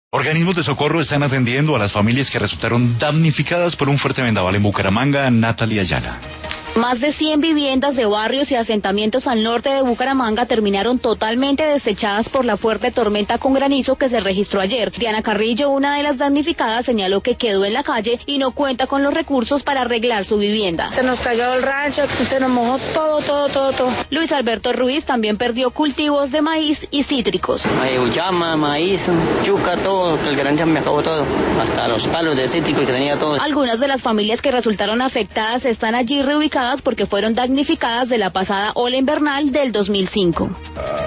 Organismos de socorro están atendiendo a las familias que resultaron damnificadas por un fuerte vendaval en Bucaramanga. Natalia Ayala. Más de 100 viviendas de barrios y asentamientos al norte de Bucaramanga terminaron totalmente desechadas por la fuerte tormenta con granizo que se registró ayer. Diana Carrillo, una de las damnificadas, señaló que quedó en la calle y no cuenta con los recursos para arreglar su vivienda. Se nos cayó el rancho, se nos mojó todo. Luis Alberto Ruiz también perdió cultivos de maíz y cítricos. Uyama, maíz, yuca, todo, el granizo me acabó todo, hasta los palos de cítrico que tenía todo. Algunas de las familias que resultaron afectadas están allí reubicadas porque fueron damnificadas de la pasada ola invernal del 2005.